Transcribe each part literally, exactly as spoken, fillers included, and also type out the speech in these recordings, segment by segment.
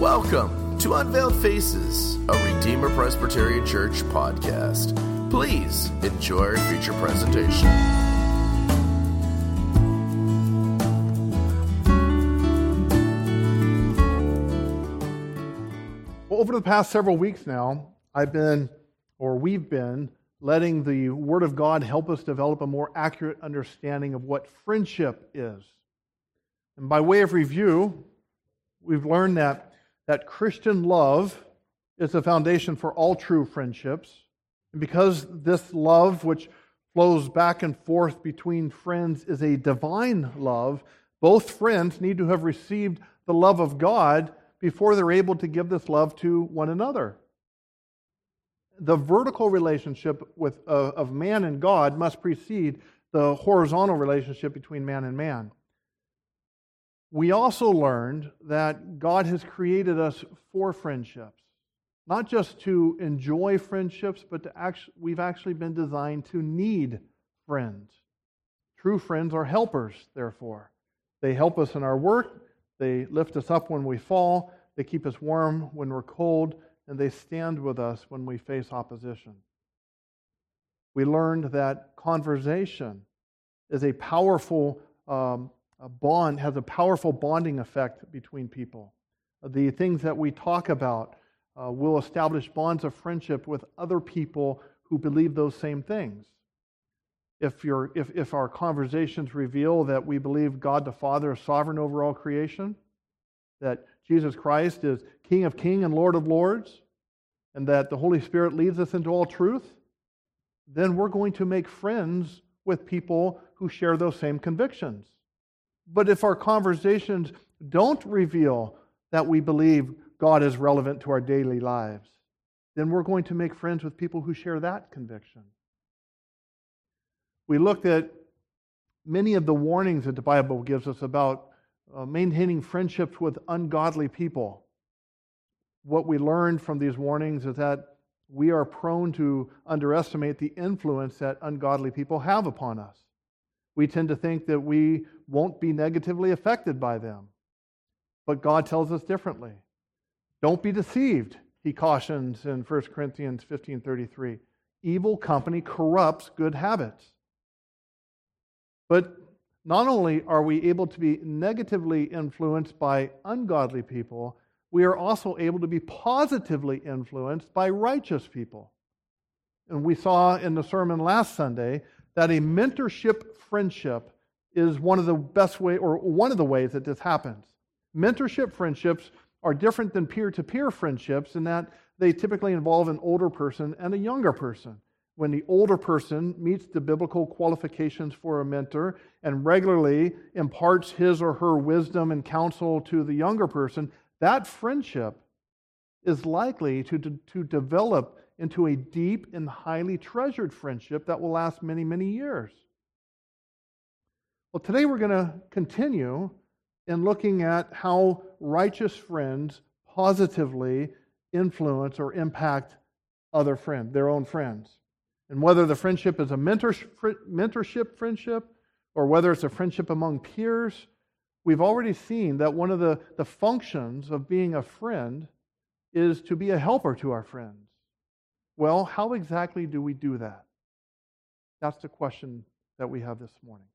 Welcome to Unveiled Faces, a Redeemer Presbyterian Church podcast. Please enjoy our feature presentation. Well, over the past several weeks now, I've been, or we've been, letting the Word of God help us develop a more accurate understanding of what friendship is. And by way of review, we've learned that, that Christian love is the foundation for all true friendships. And because this love, which flows back and forth between friends, is a divine love, both friends need to have received the love of God before they're able to give this love to one another. The vertical relationship with, uh, of man and God must precede the horizontal relationship between man and man. We also learned that God has created us for friendships, not just to enjoy friendships, but to actually, we've actually been designed to need friends. True friends are helpers, therefore. They help us in our work, they lift us up when we fall, they keep us warm when we're cold, and they stand with us when we face opposition. We learned that conversation is a powerful um, a bond, has a powerful bonding effect between people. The things that we talk about uh, will establish bonds of friendship with other people who believe those same things. If, you're, if, if our conversations reveal that we believe God the Father is sovereign over all creation, that Jesus Christ is King of Kings and Lord of Lords, and that the Holy Spirit leads us into all truth, then we're going to make friends with people who share those same convictions. But if our conversations don't reveal that we believe God is relevant to our daily lives, then we're going to make friends with people who share that conviction. We looked at many of the warnings that the Bible gives us about uh, maintaining friendships with ungodly people. What we learned from these warnings is that we are prone to underestimate the influence that ungodly people have upon us. We tend to think that we won't be negatively affected by them. But God tells us differently. Don't be deceived, he cautions in First Corinthians fifteen thirty-three. Evil company corrupts good habits. But not only are we able to be negatively influenced by ungodly people, we are also able to be positively influenced by righteous people. And we saw in the sermon last Sunday that a mentorship friendship is one of the best way, or one of the ways that this happens. Mentorship friendships are different than peer-to-peer friendships in that they typically involve an older person and a younger person. When the older person meets the biblical qualifications for a mentor and regularly imparts his or her wisdom and counsel to the younger person, that friendship is likely to, to, to develop into a deep and highly treasured friendship that will last many, many years. Well, today we're going to continue in looking at how righteous friends positively influence or impact other friends, their own friends. And whether the friendship is a mentorship friendship or whether it's a friendship among peers, we've already seen that one of the, the functions of being a friend is to be a helper to our friends. Well, how exactly do we do that? That's the question that we have this morning.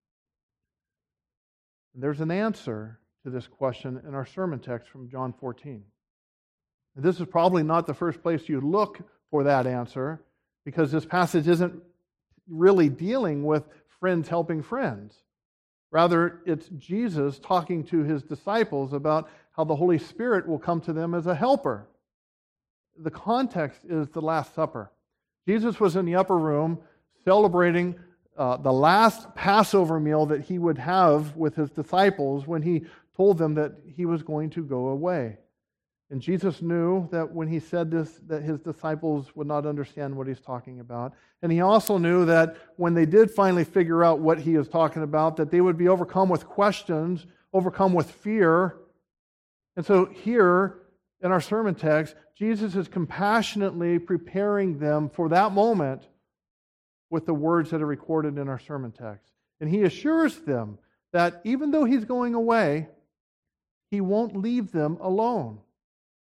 And there's an answer to this question in our sermon text from John fourteen. And this is probably not the first place you look for that answer, because this passage isn't really dealing with friends helping friends. Rather, it's Jesus talking to his disciples about how the Holy Spirit will come to them as a helper. The context is the Last Supper. Jesus was in the upper room celebrating uh, the last Passover meal that he would have with his disciples when he told them that he was going to go away. And Jesus knew that when he said this, that his disciples would not understand what he's talking about. And he also knew that when they did finally figure out what he is talking about, that they would be overcome with questions, overcome with fear. And so here, in our sermon text, Jesus is compassionately preparing them for that moment with the words that are recorded in our sermon text. And he assures them that even though he's going away, he won't leave them alone.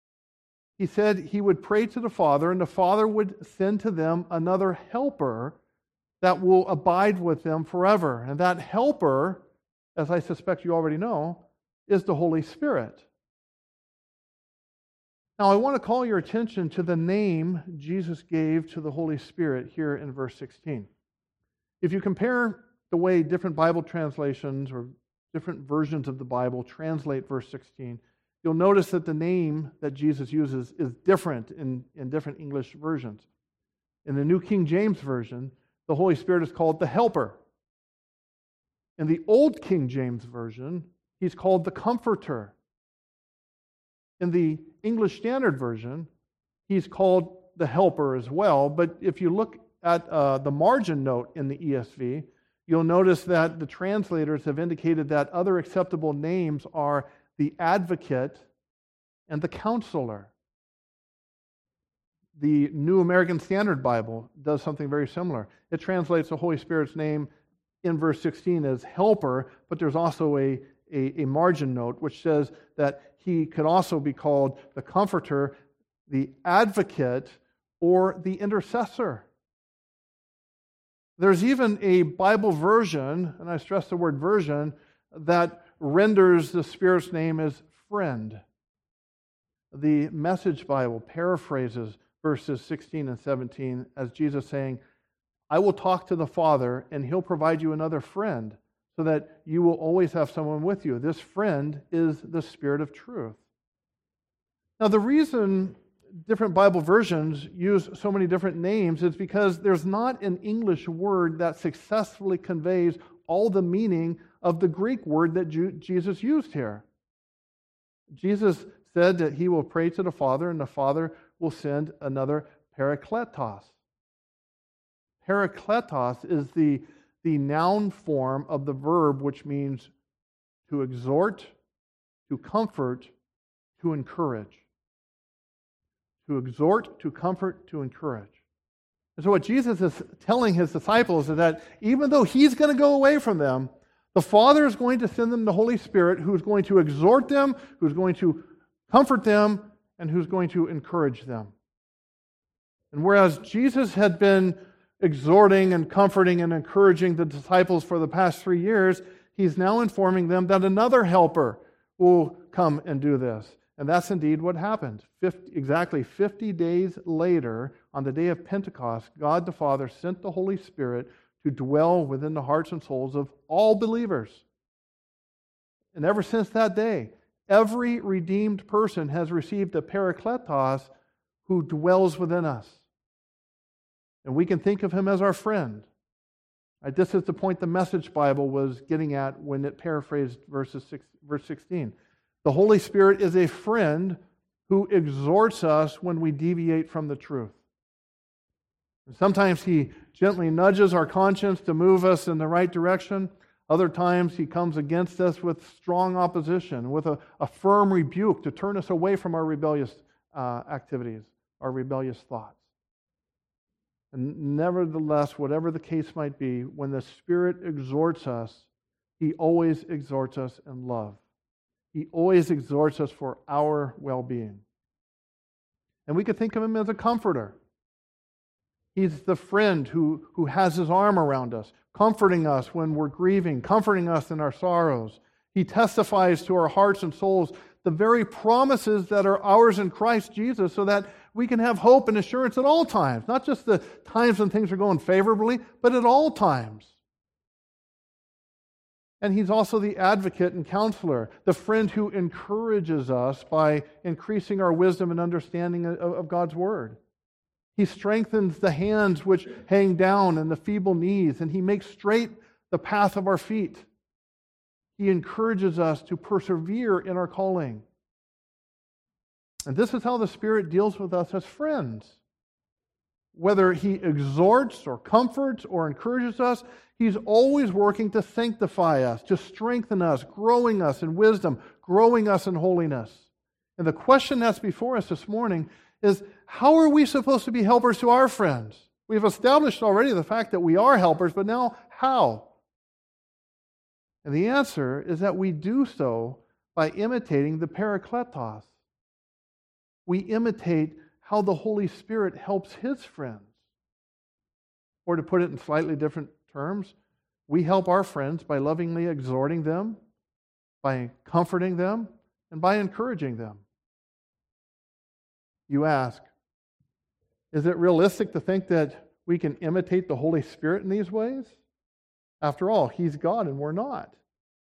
he said he would pray to the Father, and the Father would send to them another helper that will abide with them forever. And that helper, as I suspect you already know, is the Holy Spirit. Now, I want to call your attention to the name Jesus gave to the Holy Spirit here in verse sixteen. If you compare the way different Bible translations or different versions of the Bible translate verse sixteen, you'll notice that the name that Jesus uses is different in, in different English versions. In the New King James Version, the Holy Spirit is called the Helper. In the Old King James Version, he's called the Comforter. In the English Standard Version, he's called the Helper as well. But if you look at uh, the margin note in the E S V, you'll notice that the translators have indicated that other acceptable names are the Advocate and the Counselor. The New American Standard Bible does something very similar. It translates the Holy Spirit's name in verse sixteen as Helper, but there's also a, a, a margin note which says that he could also be called the Comforter, the Advocate, or the Intercessor. There's even a Bible version, and I stress the word version, that renders the Spirit's name as Friend. The Message Bible paraphrases verses sixteen and seventeen as Jesus saying, I will talk to the Father, and He'll provide you another friend, so that you will always have someone with you. This friend is the Spirit of truth. Now, the reason different Bible versions use so many different names is because there's not an English word that successfully conveys all the meaning of the Greek word that Jesus used here. Jesus said that he will pray to the Father, and the Father will send another Parakletos. Parakletos is the, the noun form of the verb which means to exhort, to comfort, to encourage. To exhort, to comfort, to encourage. And so what Jesus is telling his disciples is that even though he's going to go away from them, the Father is going to send them the Holy Spirit who's going to exhort them, who's going to comfort them, and who's going to encourage them. And whereas Jesus had been exhorting and comforting and encouraging the disciples for the past three years, he's now informing them that another helper will come and do this. And that's indeed what happened. fifty, exactly fifty days later, on the day of Pentecost, God the Father sent the Holy Spirit to dwell within the hearts and souls of all believers. And ever since that day, every redeemed person has received a Parakletos who dwells within us. And we can think of him as our friend. Right, this is the point the Message Bible was getting at when it paraphrased verses six, verse sixteen. The Holy Spirit is a friend who exhorts us when we deviate from the truth. And sometimes he gently nudges our conscience to move us in the right direction. Other times he comes against us with strong opposition, with a, a firm rebuke to turn us away from our rebellious uh, activities, our rebellious thoughts. And nevertheless, whatever the case might be, when the Spirit exhorts us, he always exhorts us in love. He always exhorts us for our well-being. And we could think of him as a comforter. He's the friend who, who has his arm around us, comforting us when we're grieving, comforting us in our sorrows. He testifies to our hearts and souls the very promises that are ours in Christ Jesus so that we can have hope and assurance at all times, not just the times when things are going favorably, but at all times. And he's also the advocate and counselor, the friend who encourages us by increasing our wisdom and understanding of, of God's Word. He strengthens the hands which hang down and the feeble knees, and he makes straight the path of our feet. He encourages us to persevere in our calling. And this is how the Spirit deals with us as friends. Whether he exhorts or comforts or encourages us, he's always working to sanctify us, to strengthen us, growing us in wisdom, growing us in holiness. And the question that's before us this morning is, how are we supposed to be helpers to our friends? We've established already the fact that we are helpers, but now how? And the answer is that we do so by imitating the Parakletos. we imitate how the Holy Spirit helps His friends. Or to put it in slightly different terms, we help our friends by lovingly exhorting them, by comforting them, and by encouraging them. You ask, is it realistic to think that we can imitate the Holy Spirit in these ways? After all, He's God and we're not.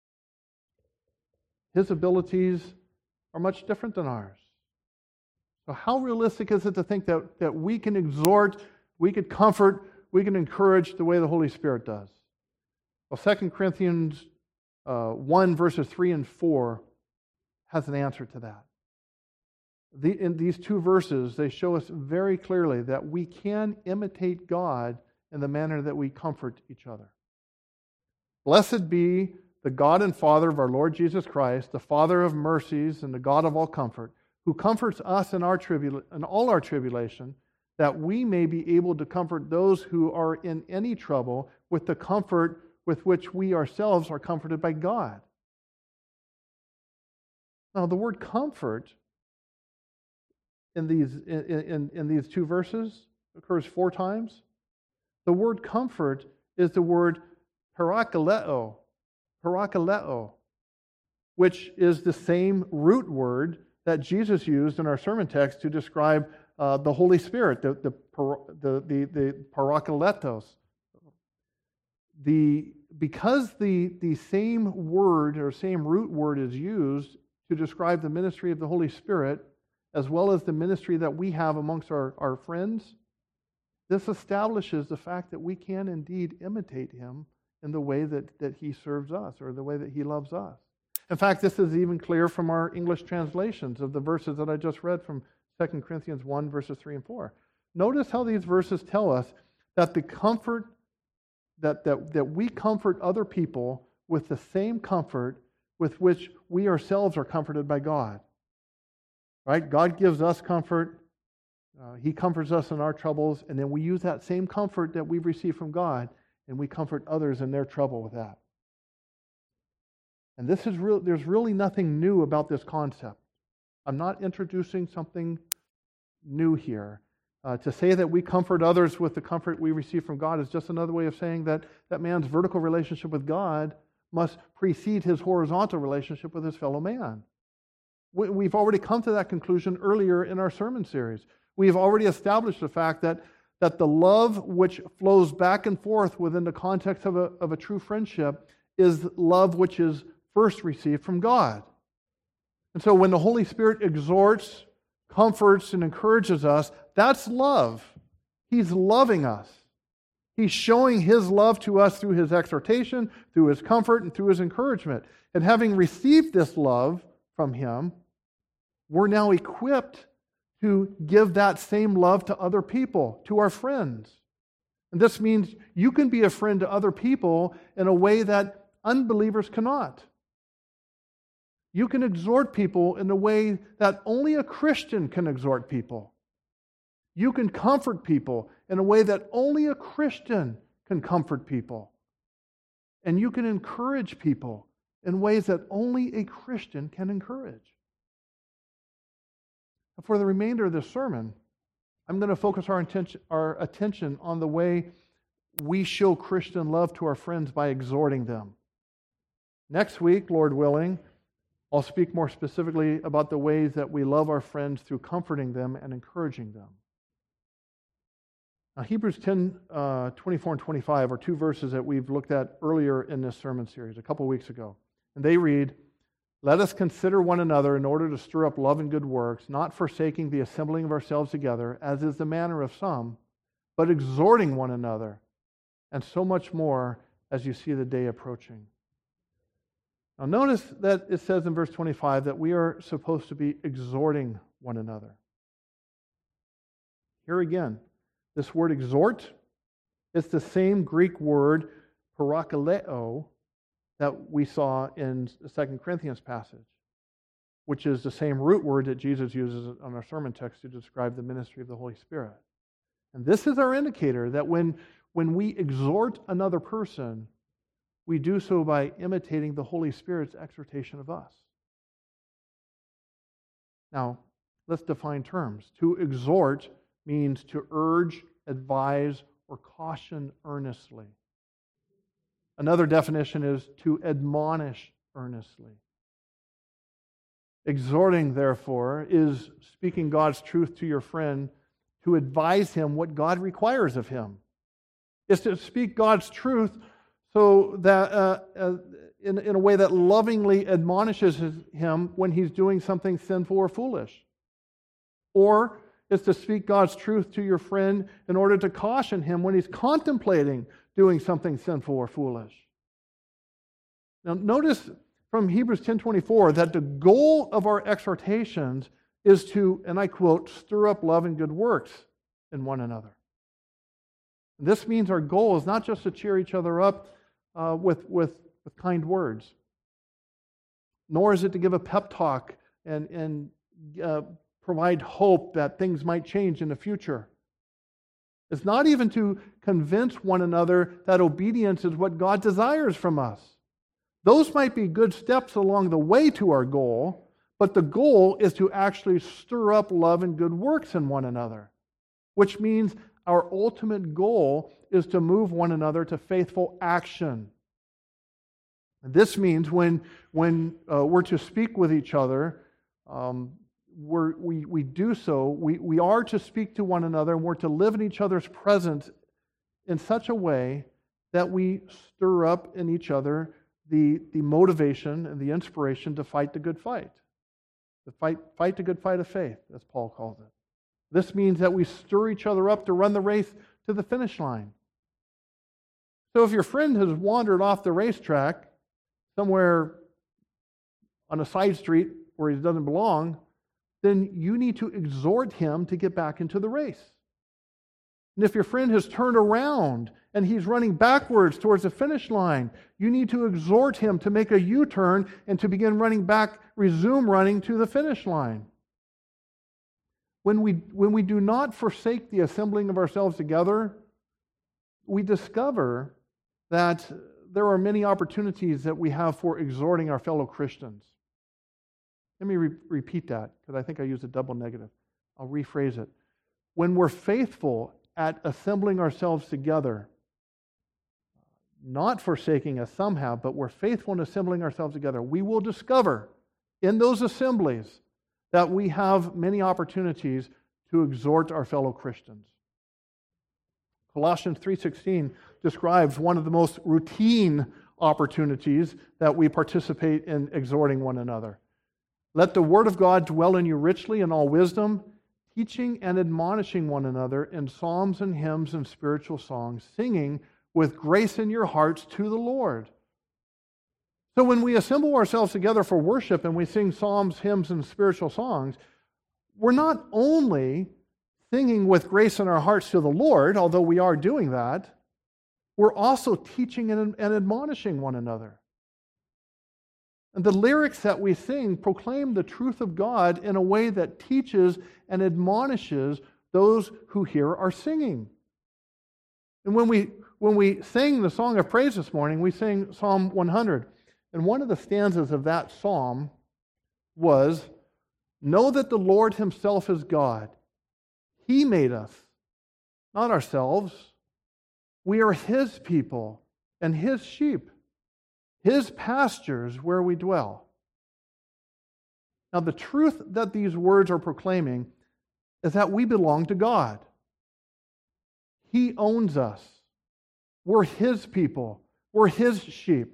His abilities are much different than ours. So how realistic is it to think that, that we can exhort, we can comfort, we can encourage the way the Holy Spirit does? Well, Second Corinthians uh, one, verses three and four has an answer to that. The, in these two verses, they show us very clearly that we can imitate God in the manner that we comfort each other. Blessed be the God and Father of our Lord Jesus Christ, the Father of mercies and the God of all comfort, who comforts us in, our tribula- in all our tribulation, that we may be able to comfort those who are in any trouble with the comfort with which we ourselves are comforted by God. Now, the word comfort in these, in, in, in these two verses occurs four times. The word comfort is the word parakaleo, parakaleo, which is the same root word that Jesus used in our sermon text to describe uh, the Holy Spirit, the, the, the, the, the parakletos. The, because the, the same word or same root word is used to describe the ministry of the Holy Spirit, as well as the ministry that we have amongst our, our friends, this establishes the fact that we can indeed imitate Him in the way that, that He serves us or the way that He loves us. In fact, this is even clear from our English translations of the verses that I just read from Second Corinthians one, verses three and four. Notice how these verses tell us that the comfort, that, that, that we comfort other people with the same comfort with which we ourselves are comforted by God. Right? God gives us comfort. Uh, he comforts us in our troubles, and then we use that same comfort that we've received from God, and we comfort others in their trouble with that. And this is real. There's really nothing new about this concept. I'm not introducing something new here. Uh, to say that we comfort others with the comfort we receive from God is just another way of saying that that man's vertical relationship with God must precede his horizontal relationship with his fellow man. We, we've already come to that conclusion earlier in our sermon series. We've already established the fact that, that the love which flows back and forth within the context of a, of a true friendship is love which is first received from God. And so when the Holy Spirit exhorts, comforts, and encourages us, that's love. He's loving us. He's showing His love to us through His exhortation, through His comfort, and through His encouragement. And having received this love from Him, we're now equipped to give that same love to other people, to our friends. And this means you can be a friend to other people in a way that unbelievers cannot. You can exhort people in a way that only a Christian can exhort people. You can comfort people in a way that only a Christian can comfort people. And you can encourage people in ways that only a Christian can encourage. For the remainder of this sermon, I'm going to focus our attention, our attention on the way we show Christian love to our friends by exhorting them. Next week, Lord willing, I'll speak more specifically about the ways that we love our friends through comforting them and encouraging them. Now, Hebrews ten, uh, twenty-four and twenty-five are two verses that we've looked at earlier in this sermon series, a couple weeks ago. And they read, "Let us consider one another in order to stir up love and good works, not forsaking the assembling of ourselves together, as is the manner of some, but exhorting one another, and so much more as you see the day approaching." Now notice that it says in verse twenty-five that we are supposed to be exhorting one another. Here again, this word exhort, it's the same Greek word parakaleo that we saw in the Second Corinthians passage, which is the same root word that Jesus uses on our sermon text to describe the ministry of the Holy Spirit. And this is our indicator that when, when we exhort another person, we do so by imitating the Holy Spirit's exhortation of us. Now, Let's define terms. To exhort means to urge, advise, or caution earnestly. Another definition is to admonish earnestly. Exhorting, therefore, is speaking God's truth to your friend to advise him what God requires of him. It's to speak God's truth so that uh, uh, in, in a way that lovingly admonishes him when he's doing something sinful or foolish. Or it's to speak God's truth to your friend in order to caution him when he's contemplating doing something sinful or foolish. Now notice from Hebrews ten twenty-four that the goal of our exhortations is to, and I quote, stir up love and good works in one another. This means our goal is not just to cheer each other up uh, with, with, with kind words, nor is it to give a pep talk and, and uh, provide hope that things might change in the future. It's not even to convince one another that obedience is what God desires from us. Those might be good steps along the way to our goal, but the goal is to actually stir up love and good works in one another, which means our ultimate goal is to move one another to faithful action. And this means when, when uh, we're to speak with each other, um, we're, we, we do so, we, we are to speak to one another, and we're to live in each other's presence in such a way that we stir up in each other the, the motivation and the inspiration to fight the good fight. To fight, fight the good fight of faith, as Paul calls it. This means that we stir each other up to run the race to the finish line. So if your friend has wandered off the racetrack somewhere on a side street where he doesn't belong, then you need to exhort him to get back into the race. And if your friend has turned around and he's running backwards towards the finish line, you need to exhort him to make a U-turn and to begin running back, resume running to the finish line. When we, when we do not forsake the assembling of ourselves together, we discover that there are many opportunities that we have for exhorting our fellow Christians. Let me re- repeat that, because I think I used a double negative. I'll rephrase it. When we're faithful at assembling ourselves together, not forsaking us somehow, but we're faithful in assembling ourselves together, we will discover in those assemblies that we have many opportunities to exhort our fellow Christians. Colossians three sixteen describes one of the most routine opportunities that we participate in exhorting one another. Let the word of God dwell in you richly in all wisdom, teaching and admonishing one another in psalms and hymns and spiritual songs, singing with grace in your hearts to the Lord. So when we assemble ourselves together for worship and we sing psalms, hymns, and spiritual songs, we're not only singing with grace in our hearts to the Lord, although we are doing that, we're also teaching and, and admonishing one another. And the lyrics that we sing proclaim the truth of God in a way that teaches and admonishes those who hear our singing. And when we when we sing the song of praise this morning, we sing Psalm one hundred. And one of the stanzas of that psalm was, "Know that the Lord himself is God. He made us, not ourselves. We are his people and his sheep, his pastures where we dwell." Now, the truth that these words are proclaiming is that we belong to God. He owns us. We're his people. We're his sheep,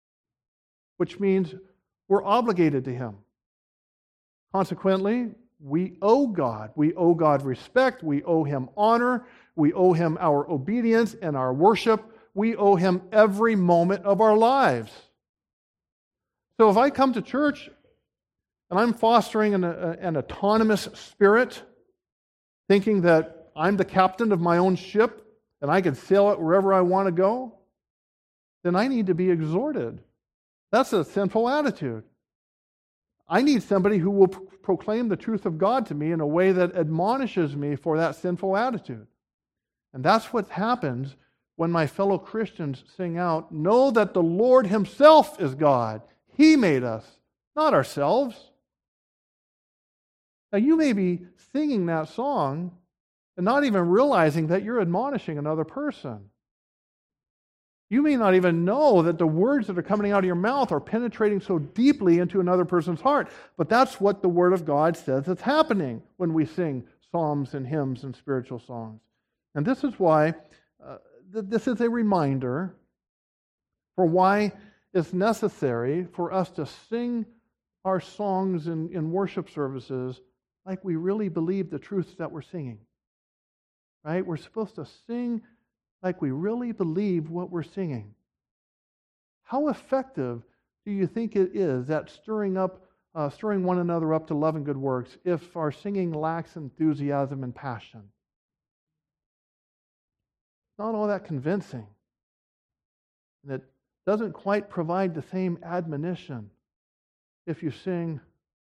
which means we're obligated to him. Consequently, we owe God. We owe God respect. We owe him honor. We owe him our obedience and our worship. We owe him every moment of our lives. So if I come to church and I'm fostering an, an autonomous spirit, thinking that I'm the captain of my own ship and I can sail it wherever I want to go, then I need to be exhorted. That's a sinful attitude. I need somebody who will pro- proclaim the truth of God to me in a way that admonishes me for that sinful attitude. And that's what happens when my fellow Christians sing out, "Know that the Lord himself is God. He made us, not ourselves." Now, you may be singing that song and not even realizing that you're admonishing another person. You may not even know that the words that are coming out of your mouth are penetrating so deeply into another person's heart. But that's what the Word of God says is happening when we sing psalms and hymns and spiritual songs. And this is why, uh, th- this is a reminder for why it's necessary for us to sing our songs in, in worship services like we really believe the truths that we're singing. Right? We're supposed to sing like we really believe what we're singing. How effective do you think it is at stirring up, uh, stirring one another up to love and good works if our singing lacks enthusiasm and passion? It's not all that convincing. And it doesn't quite provide the same admonition if you sing,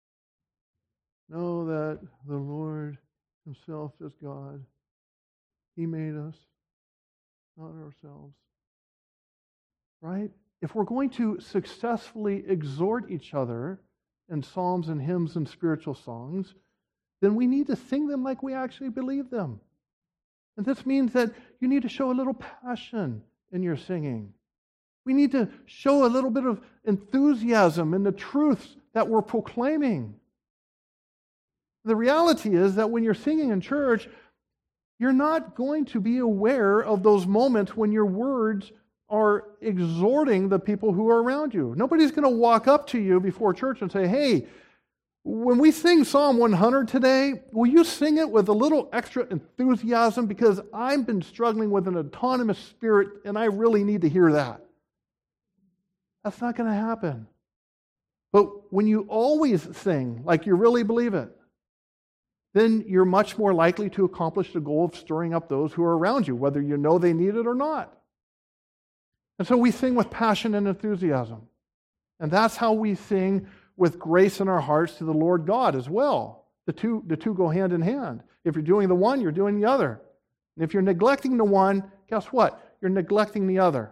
"Know that the Lord Himself is God. He made us, not ourselves." Right? If we're going to successfully exhort each other in psalms and hymns and spiritual songs, then we need to sing them like we actually believe them. And this means that you need to show a little passion in your singing. We need to show a little bit of enthusiasm in the truths that we're proclaiming. The reality is that when you're singing in church, you're not going to be aware of those moments when your words are exhorting the people who are around you. Nobody's going to walk up to you before church and say, "Hey, when we sing Psalm one hundred today, will you sing it with a little extra enthusiasm because I've been struggling with an autonomous spirit and I really need to hear that." That's not going to happen. But when you always sing like you really believe it, then you're much more likely to accomplish the goal of stirring up those who are around you, whether you know they need it or not. And so we sing with passion and enthusiasm. And that's how we sing with grace in our hearts to the Lord God as well. The two, the two go hand in hand. If you're doing the one, you're doing the other. And if you're neglecting the one, guess what? You're neglecting the other.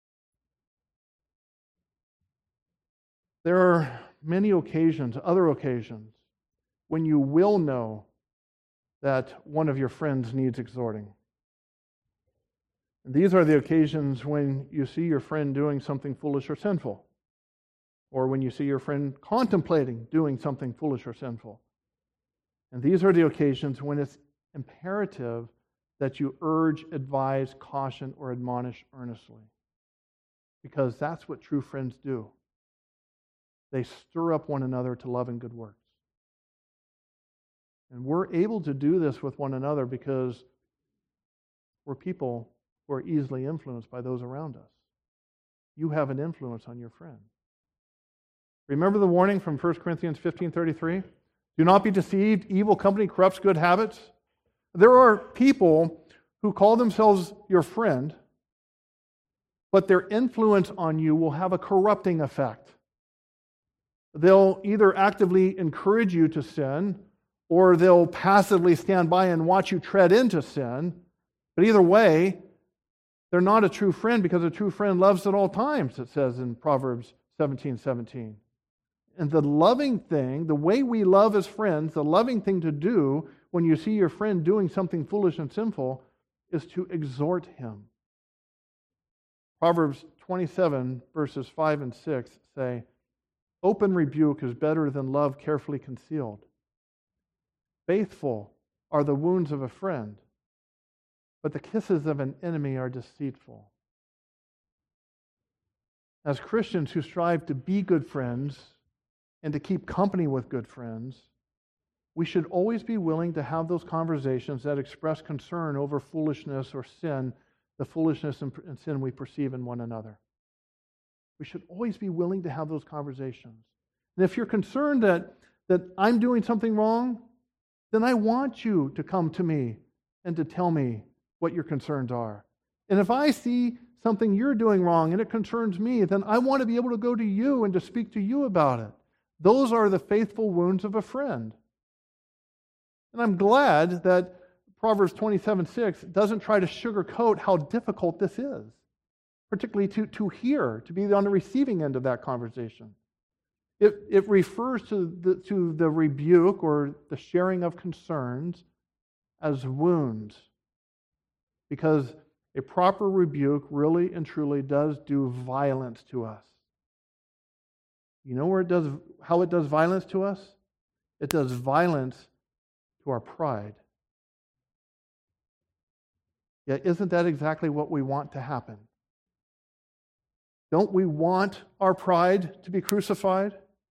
There are many occasions, other occasions, when you will know that one of your friends needs exhorting. And these are the occasions when you see your friend doing something foolish or sinful, or when you see your friend contemplating doing something foolish or sinful. And these are the occasions when it's imperative that you urge, advise, caution, or admonish earnestly. Because that's what true friends do. They stir up one another to love and good works. And we're able to do this with one another because we're people who are easily influenced by those around us. You have an influence on your friend. Remember the warning from First Corinthians fifteen thirty-three? Do not be deceived. Evil company corrupts good habits. There are people who call themselves your friend, but their influence on you will have a corrupting effect. They'll either actively encourage you to sin, or they'll passively stand by and watch you tread into sin. But either way, they're not a true friend because a true friend loves at all times, it says in Proverbs seventeen seventeen. And the loving thing, the way we love as friends, the loving thing to do when you see your friend doing something foolish and sinful is to exhort him. Proverbs twenty-seven, verses five and six say, "Open rebuke is better than love carefully concealed. Faithful are the wounds of a friend, but the kisses of an enemy are deceitful." As Christians who strive to be good friends and to keep company with good friends, we should always be willing to have those conversations that express concern over foolishness or sin, the foolishness and sin we perceive in one another. We should always be willing to have those conversations. And if you're concerned that, that I'm doing something wrong, then I want you to come to me and to tell me what your concerns are. And if I see something you're doing wrong and it concerns me, then I want to be able to go to you and to speak to you about it. Those are the faithful wounds of a friend. And I'm glad that Proverbs twenty-seven six doesn't try to sugarcoat how difficult this is, particularly to, to hear, to be on the receiving end of that conversation. It, it refers to the, to the rebuke or the sharing of concerns as wounds, because a proper rebuke really and truly does do violence to us. You know where it does, how it does violence to us? It does violence to our pride. Yeah, isn't that exactly what we want to happen? Don't we want our pride to be crucified?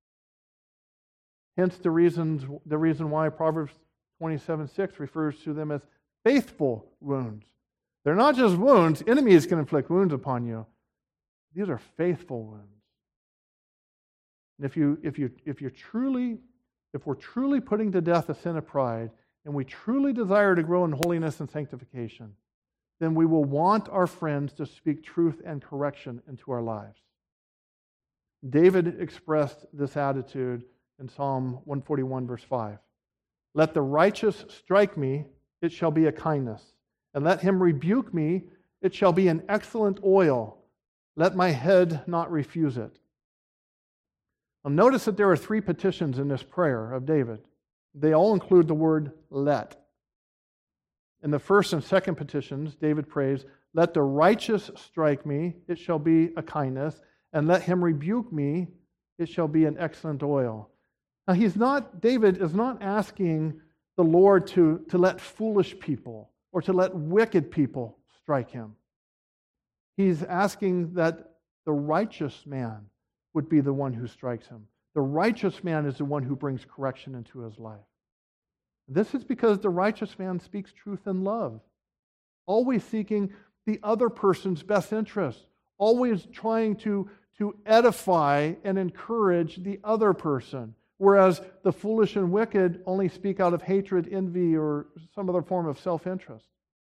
Hence the reasons the reason why Proverbs twenty-seven six refers to them as faithful wounds. They're not just wounds. Enemies can inflict wounds upon you. These are faithful wounds. And if you if you if you're truly if we're truly putting to death the sin of pride, and we truly desire to grow in holiness and sanctification, then we will want our friends to speak truth and correction into our lives. David expressed this attitude in Psalm one forty-one, verse five. Let the righteous strike me, it shall be a kindness. And let him rebuke me, it shall be an excellent oil. Let my head not refuse it. Now notice that there are three petitions in this prayer of David. They all include the word let. In the first and second petitions, David prays, let the righteous strike me, it shall be a kindness. And let him rebuke me, it shall be an excellent oil. Now, he's not, David is not asking the Lord to, to let foolish people or to let wicked people strike him. He's asking that the righteous man would be the one who strikes him. The righteous man is the one who brings correction into his life. This is because the righteous man speaks truth in love, always seeking the other person's best interest, always trying to, to edify and encourage the other person. Whereas the foolish and wicked only speak out of hatred, envy, or some other form of self-interest.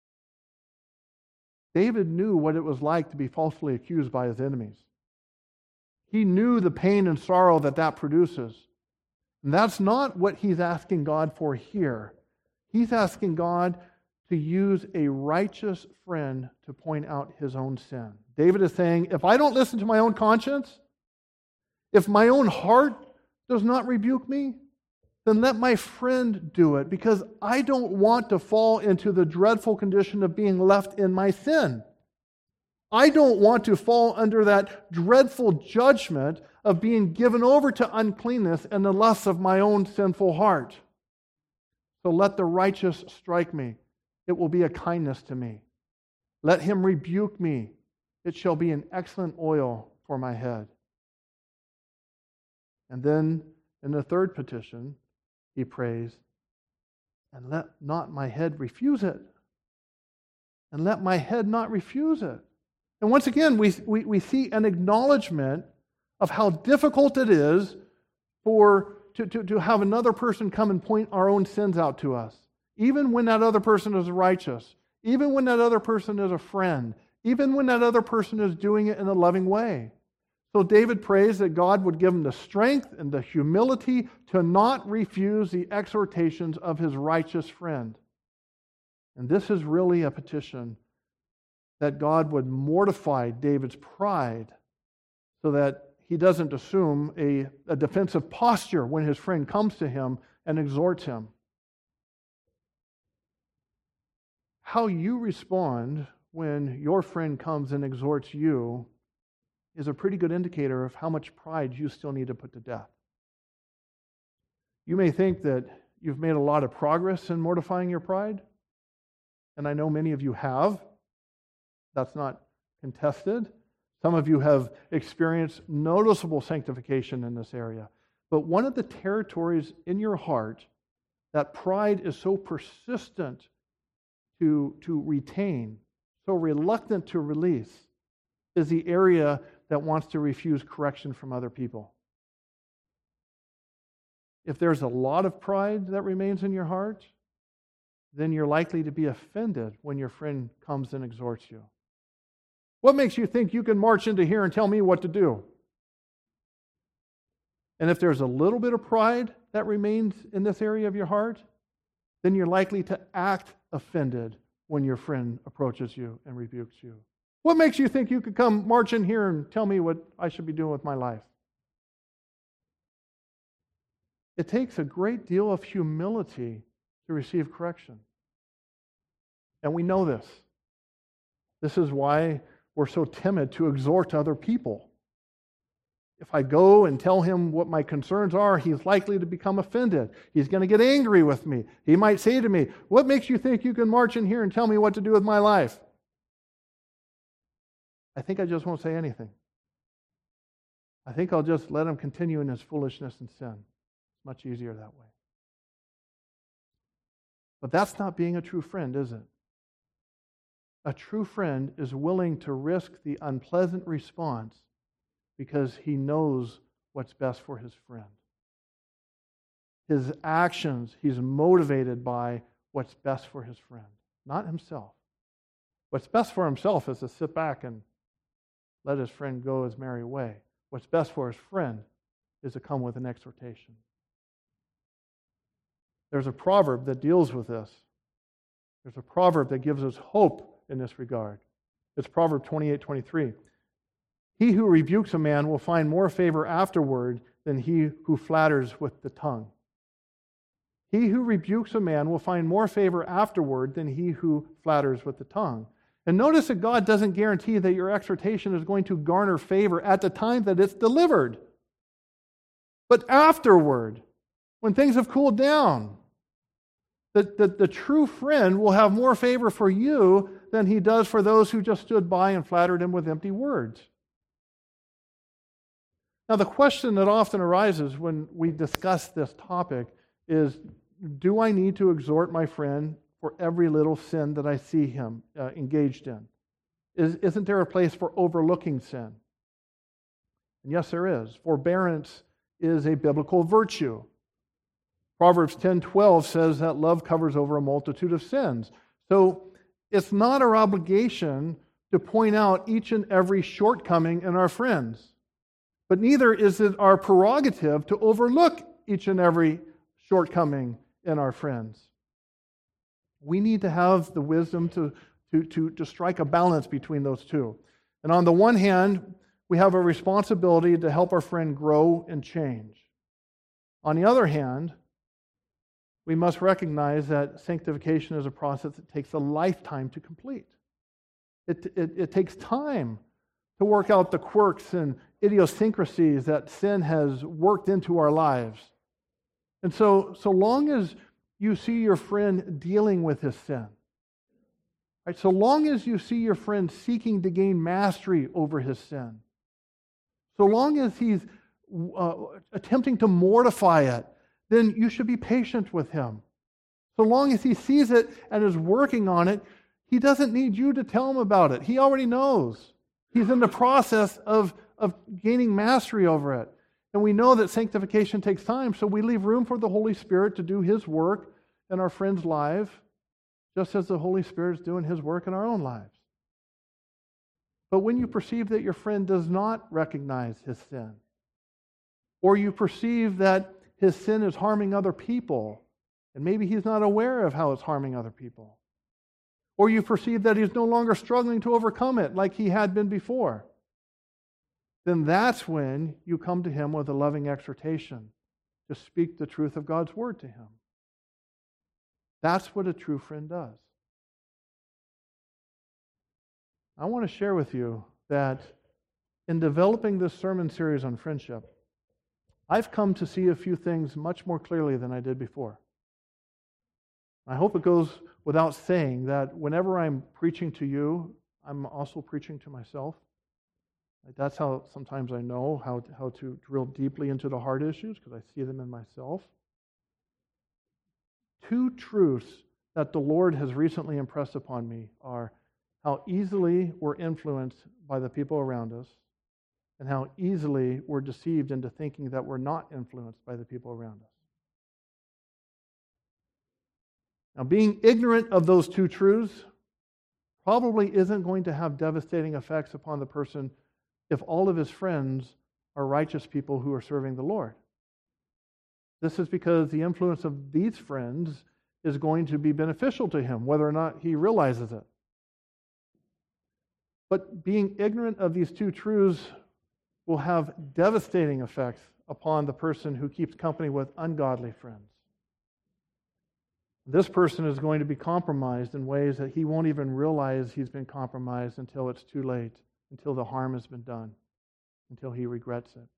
David knew what it was like to be falsely accused by his enemies. He knew the pain and sorrow that that produces. And that's not what he's asking God for here. He's asking God to use a righteous friend to point out his own sin. David is saying, if I don't listen to my own conscience, if my own heart does not rebuke me, then let my friend do it, because I don't want to fall into the dreadful condition of being left in my sin. I don't want to fall under that dreadful judgment of being given over to uncleanness and the lusts of my own sinful heart. So let the righteous strike me. It will be a kindness to me. Let him rebuke me. It shall be an excellent oil for my head. And then in the third petition, he prays, and let not my head refuse it. And let my head not refuse it. And once again, we, we, we see an acknowledgement of how difficult it is for to, to, to have another person come and point our own sins out to us. Even when that other person is righteous. Even when that other person is a friend. Even when that other person is doing it in a loving way. So David prays that God would give him the strength and the humility to not refuse the exhortations of his righteous friend. And this is really a petition that God would mortify David's pride so that he doesn't assume a, a defensive posture when his friend comes to him and exhorts him. How you respond when your friend comes and exhorts you is a pretty good indicator of how much pride you still need to put to death. You may think that you've made a lot of progress in mortifying your pride, and I know many of you have. That's not contested. Some of you have experienced noticeable sanctification in this area. But one of the territories in your heart that pride is so persistent to, to retain, so reluctant to release, is the area that wants to refuse correction from other people. If there's a lot of pride that remains in your heart, then you're likely to be offended when your friend comes and exhorts you. What makes you think you can march into here and tell me what to do? And if there's a little bit of pride that remains in this area of your heart, then you're likely to act offended when your friend approaches you and rebukes you. What makes you think you could come march in here and tell me what I should be doing with my life? It takes a great deal of humility to receive correction. And we know this. This is why we're so timid to exhort other people. If I go and tell him what my concerns are, he's likely to become offended. He's going to get angry with me. He might say to me, "What makes you think you can march in here and tell me what to do with my life?" I think I just won't say anything. I think I'll just let him continue in his foolishness and sin. It's much easier that way. But that's not being a true friend, is it? A true friend is willing to risk the unpleasant response because he knows what's best for his friend. His actions, he's motivated by what's best for his friend, not himself. What's best for himself is to sit back and let his friend go his merry way. What's best for his friend is to come with an exhortation. There's a proverb that deals with this. There's a proverb that gives us hope in this regard. It's Proverb twenty-eight twenty-three. He who rebukes a man will find more favor afterward than he who flatters with the tongue. He who rebukes a man will find more favor afterward than he who flatters with the tongue. And notice that God doesn't guarantee that your exhortation is going to garner favor at the time that it's delivered. But afterward, when things have cooled down, the, the, the true friend will have more favor for you than he does for those who just stood by and flattered him with empty words. Now, the question that often arises when we discuss this topic is, do I need to exhort my friend for every little sin that I see him uh, engaged in? Is, isn't there a place for overlooking sin? And yes, there is. Forbearance is a biblical virtue. Proverbs ten twelve says that love covers over a multitude of sins. So it's not our obligation to point out each and every shortcoming in our friends. But neither is it our prerogative to overlook each and every shortcoming in our friends. We need to have the wisdom to, to, to, to strike a balance between those two. And on the one hand, we have a responsibility to help our friend grow and change. On the other hand, we must recognize that sanctification is a process that takes a lifetime to complete. It, it, it takes time to work out the quirks and idiosyncrasies that sin has worked into our lives. And so, so long as you see your friend dealing with his sin, right, so long as you see your friend seeking to gain mastery over his sin, so long as he's uh, attempting to mortify it, then you should be patient with him. So long as he sees it and is working on it, he doesn't need you to tell him about it. He already knows. He's in the process of, of gaining mastery over it. And we know that sanctification takes time, so we leave room for the Holy Spirit to do His work in our friend's life, just as the Holy Spirit is doing His work in our own lives. But when you perceive that your friend does not recognize his sin, or you perceive that his sin is harming other people, and maybe he's not aware of how it's harming other people, or you perceive that he's no longer struggling to overcome it like he had been before, then that's when you come to him with a loving exhortation to speak the truth of God's word to him. That's what a true friend does. I want to share with you that in developing this sermon series on friendship, I've come to see a few things much more clearly than I did before. I hope it goes without saying that whenever I'm preaching to you, I'm also preaching to myself. That's how sometimes I know how to, how to drill deeply into the hard issues, because I see them in myself. Two truths that the Lord has recently impressed upon me are how easily we're influenced by the people around us, and how easily we're deceived into thinking that we're not influenced by the people around us. Now, being ignorant of those two truths probably isn't going to have devastating effects upon the person if all of his friends are righteous people who are serving the Lord. This is because the influence of these friends is going to be beneficial to him, whether or not he realizes it. But being ignorant of these two truths will have devastating effects upon the person who keeps company with ungodly friends. This person is going to be compromised in ways that he won't even realize he's been compromised until it's too late, until the harm has been done, until he regrets it.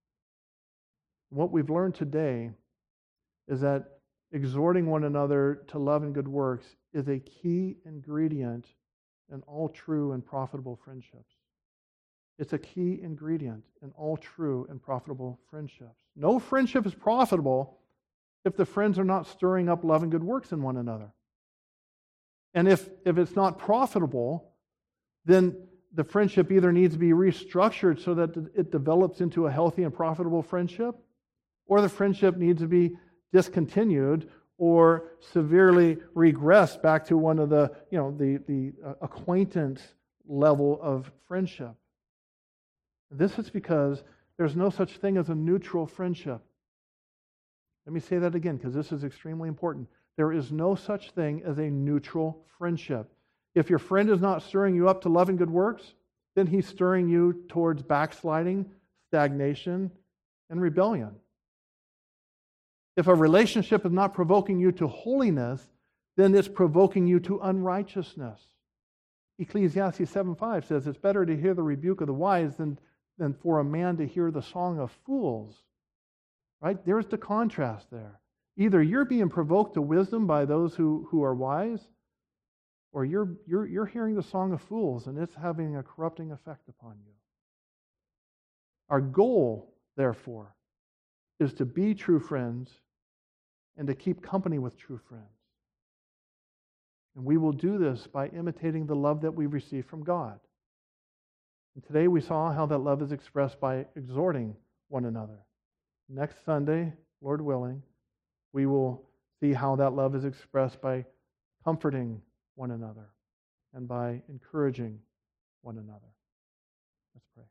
What we've learned today is that exhorting one another to love and good works is a key ingredient in all true and profitable friendships. It's a key ingredient in all true and profitable friendships. No friendship is profitable if the friends are not stirring up love and good works in one another. And if, if it's not profitable, then the friendship either needs to be restructured so that it develops into a healthy and profitable friendship, or the friendship needs to be discontinued or severely regressed back to one of the, you know, the, the acquaintance level of friendship. This is because there's no such thing as a neutral friendship. Let me say that again, because this is extremely important. There is no such thing as a neutral friendship. If your friend is not stirring you up to love and good works, then he's stirring you towards backsliding, stagnation, and rebellion. If a relationship is not provoking you to holiness, then it's provoking you to unrighteousness. Ecclesiastes seven five says it's better to hear the rebuke of the wise than, than for a man to hear the song of fools. Right? There's the contrast there. Either you're being provoked to wisdom by those who, who are wise, or you're, you're, you're hearing the song of fools, and it's having a corrupting effect upon you. Our goal, therefore, is to be true friends and to keep company with true friends. And we will do this by imitating the love that we receive from God. And today we saw how that love is expressed by exhorting one another. Next Sunday, Lord willing, we will see how that love is expressed by comforting one another and by encouraging one another. Let's pray.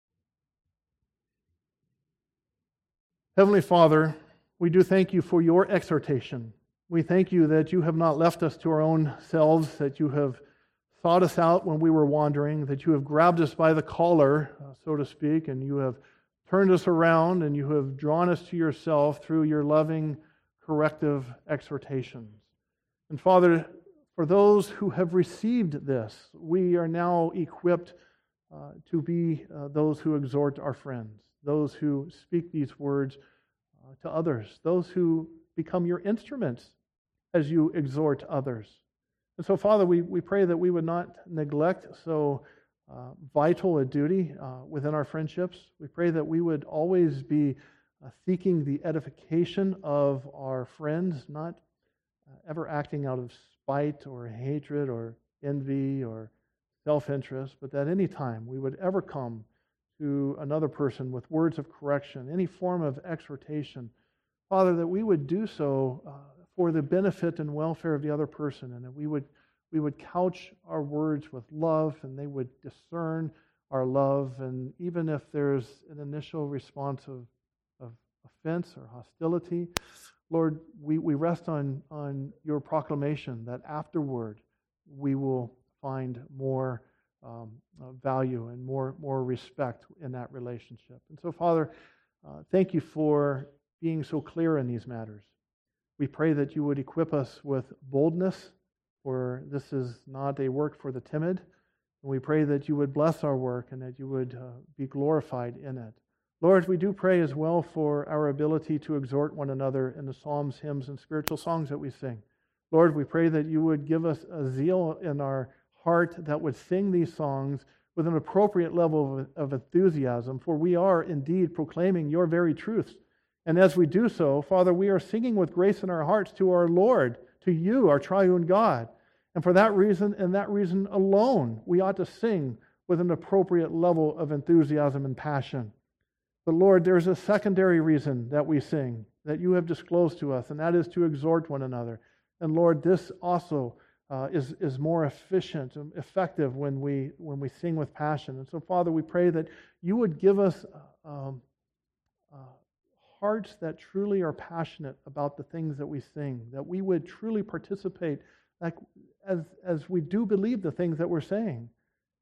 Heavenly Father, we do thank you for your exhortation. We thank you that you have not left us to our own selves, that you have sought us out when we were wandering, that you have grabbed us by the collar, uh, so to speak, and you have turned us around and you have drawn us to yourself through your loving, corrective exhortations. And Father, for those who have received this, we are now equipped uh, to be uh, those who exhort our friends, those who speak these words uh, to others, those who become your instruments as you exhort others. And so, Father, we, we pray that we would not neglect so Uh, vital a duty uh, within our friendships. We pray that we would always be uh, seeking the edification of our friends, not uh, ever acting out of spite or hatred or envy or self-interest, but that any time we would ever come to another person with words of correction, any form of exhortation, Father, that we would do so uh, for the benefit and welfare of the other person, and that we would We would couch our words with love, and they would discern our love. And even if there's an initial response of, of offense or hostility, Lord, we, we rest on, on your proclamation that afterward we will find more um, uh, value and more, more respect in that relationship. And so, Father, uh, thank you for being so clear in these matters. We pray that you would equip us with boldness, for this is not a work for the timid. And we pray that you would bless our work and that you would uh, be glorified in it. Lord, we do pray as well for our ability to exhort one another in the psalms, hymns, and spiritual songs that we sing. Lord, we pray that you would give us a zeal in our heart that would sing these songs with an appropriate level of, of enthusiasm, for we are indeed proclaiming your very truths. And as we do so, Father, we are singing with grace in our hearts to our Lord, to you, our triune God. And for that reason, and that reason alone, we ought to sing with an appropriate level of enthusiasm and passion. But Lord, there's a secondary reason that we sing, that you have disclosed to us, and that is to exhort one another. And Lord, this also uh, is, is more efficient and effective when we, when we sing with passion. And so, Father, we pray that you would give us um, uh, hearts that truly are passionate about the things that we sing, that we would truly participate like as, as we do believe the things that we're saying,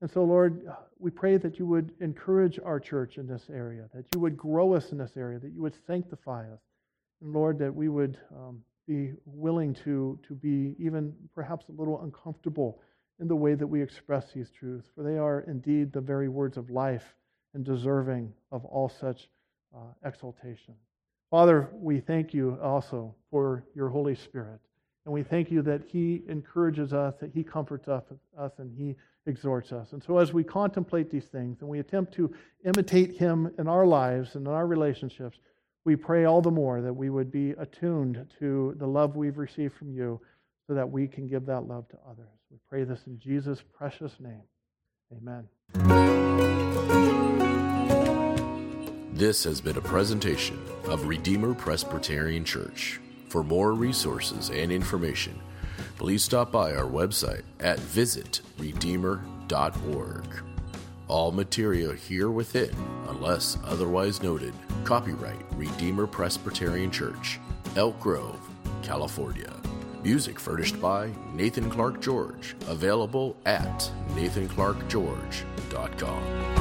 And so, Lord, we pray that you would encourage our church in this area, that you would grow us in this area, that you would sanctify us. And Lord, that we would um, be willing to, to be even perhaps a little uncomfortable in the way that we express these truths, for they are indeed the very words of life and deserving of all such uh, exaltation. Father, we thank you also for your Holy Spirit. And we thank you that he encourages us, that he comforts us, us and he exhorts us. And so as we contemplate these things and we attempt to imitate him in our lives and in our relationships, we pray all the more that we would be attuned to the love we've received from you so that we can give that love to others. We pray this in Jesus' precious name. Amen. This has been a presentation of Redeemer Presbyterian Church. For more resources and information, please stop by our website at visit redeemer dot org. All material here within, unless otherwise noted, copyright Redeemer Presbyterian Church, Elk Grove, California. Music furnished by Nathan Clark George, available at nathan clark george dot com.